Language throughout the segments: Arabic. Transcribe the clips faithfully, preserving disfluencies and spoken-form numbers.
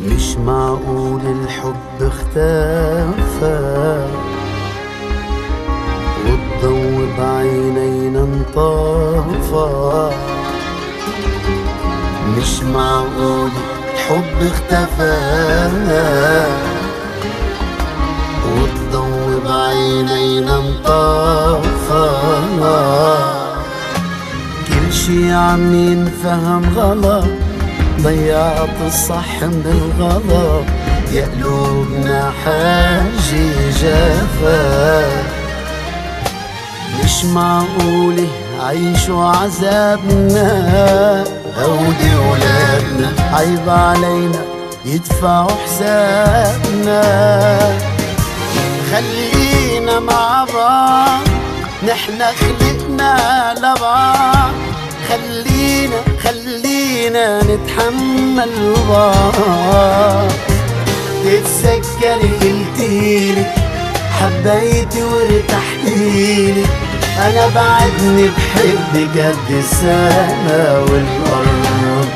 مش معقول الحب اختفى والضو بعينينا انطفى. مش معقول الحب اختفى والضو بعينينا انطفى. كل شي عم ينفهم غلط، ضيعت الصح من الغلط، يا قلوبنا حاجي جفا. مش معقولة عيشوا عذابنا، هودي ولادنا عيب علينا يدفعوا حسابنا. خلينا مع بعض نحنا خلقنا لبعض، خلينا خلينا نتحمل بعض. تتذكري قلتيلي حبيتي وارتحتيلي، أنا بعدني بحبك قد السما والأرض.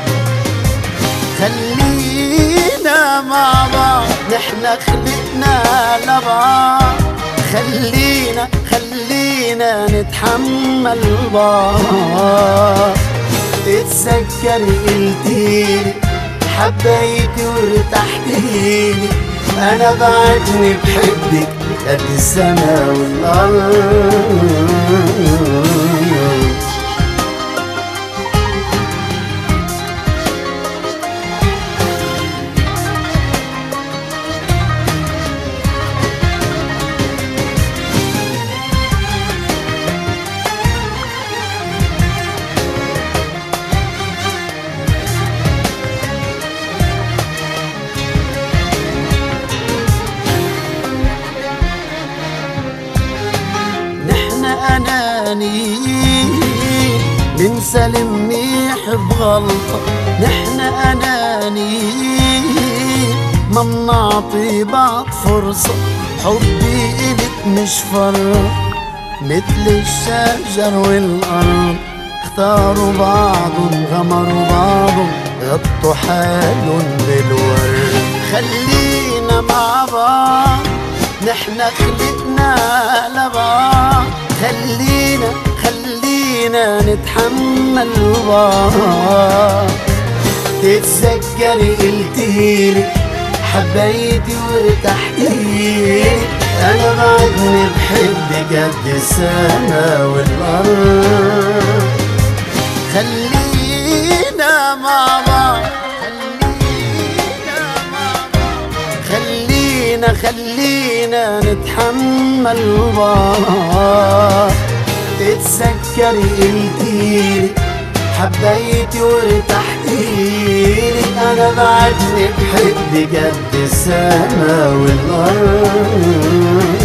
خلينا مع بعض نحنا خلقنا لبعض، خلينا خلينا نتحمل بعض. تتذكري قلتيلي حبيتي وارتحتيلي، أنا بعدني بحبك قد السما والأرض. أنانيين ننسى المنيح بغلطة، نحنا أنانيين ما منعطي بعض فرصة. حبي إلك مش فرق مثل الشجر والأرض، اختاروا بعضهم غمروا بعضهم غطوا حالهم بالورد. خلينا مع بعض نحنا خلقنا لبعض، خلينا خلينا نتحمل بعض. تتذكري قلتيلي حبيتي وارتحتيلي، أنا بعدني بحبك قد السما والأرض. خلينا مع بعض خلينا خلينا نتحمل بعض. تتذكري قلتيلي حبيتي وارتحتيلي، أنا بعدني بحبك قد السما والأرض.